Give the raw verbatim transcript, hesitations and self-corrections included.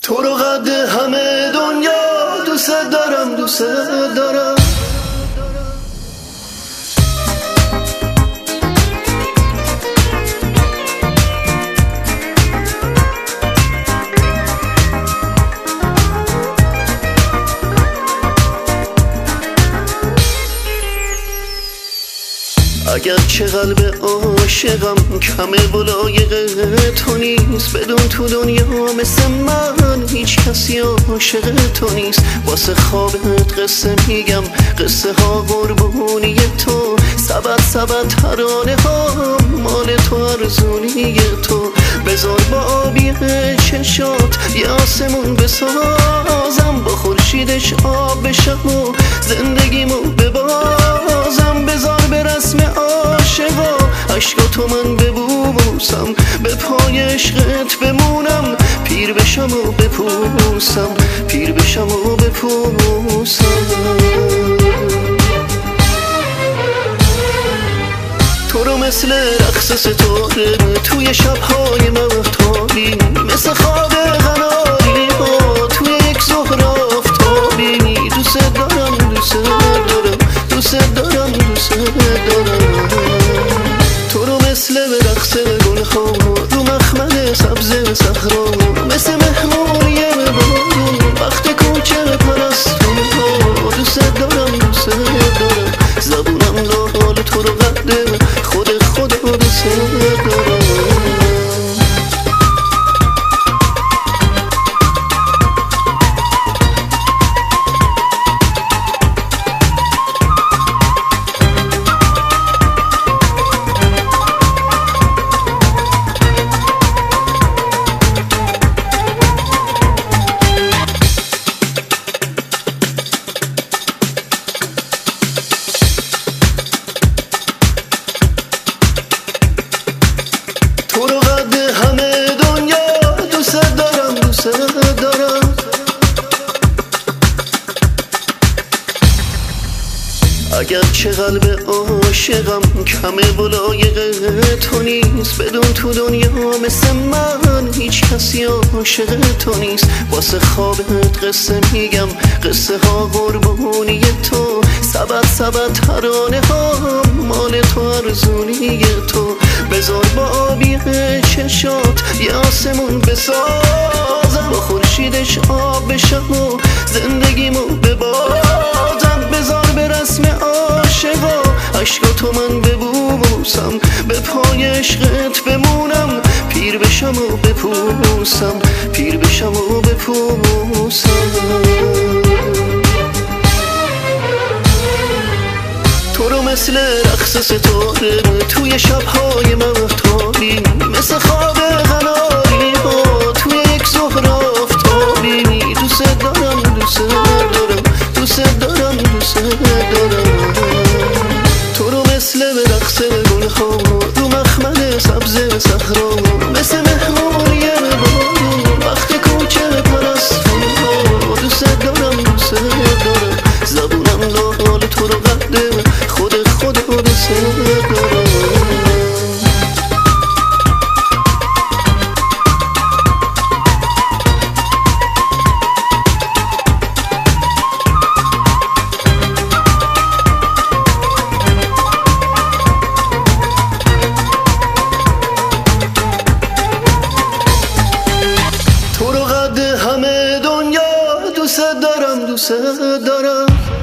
تو رو قد همه دنیا دوست دارم دوست دارم. اگر چه قلب عاشقم کمه و لایق تو نیست، بدون تو دنیا مثل من هیچ کسی عاشق تو نیست. واسه خوابت قصه میگم، قصه ها قربونی تو، سبت سبت ترانه ها مال تو، ارزونی تو. بذار با آبی چشات یه آسمون بسازم، با خورشیدش آب بشم و زندگیمو ببازم. بذار به رسم عاشقا عشقا تو من ببوسم، به پای عشقت بمونم، پیر بشم و بپوسم، پیر بشم و بپوسم. تو رو مثل رقص ستاره توی شب‌های مهتابی، مثل خواب قناری ها توی یک ظهر آفتابی. دوست دارم دوست دارم دوست دارم دوست دارم. تو رو مثل رقص گل‌ها رو مخمل سبز صحرا، مثل مهمونی بارون وقت کوچه پرستون ها. دوست دارم دوست دارم، زبونم لال تو رو قده خود خدا دوست دارم. تو رو قد همه دنیا دوست دارم دوست دارم. اگر چه قلب عاشقم کمه و لایق تو نیست، بدون تو دنیا مثل من هیچ کسی عاشق تو نیست. واسه خوابت قصه میگم، قصه ها قربونی تو، سبت سبت ترانه ها مال تو، ارزونی تو. بذار با آبی چشات یه آسمون بسازم، با خورشیدش آب بشم و زندگیمو ببازم. بذار به رسم عاشقا عشقا تو من ببوسم، به پای عشقت بمونم، پیر بشم و بپوسم، پیر بشم و بپوسم. تو رو مثل رقص ستاره توی شب‌های مهتابی، مثل خواب قناری ها توی یک ظهر آفتابی. دوست دارم دوست دارم دوست دارم دوست دارم. تو رو مثل رقص گل‌ها رو مخمل سبز صحرا، مثل مهمونی بارون وقت کوچه پرستون ها. دوست دارم دوست دارم، زبونم لال تو رو قده خود خدا دوست دارم. تو رو قد همه دنیا دوست دارم دوست دارم.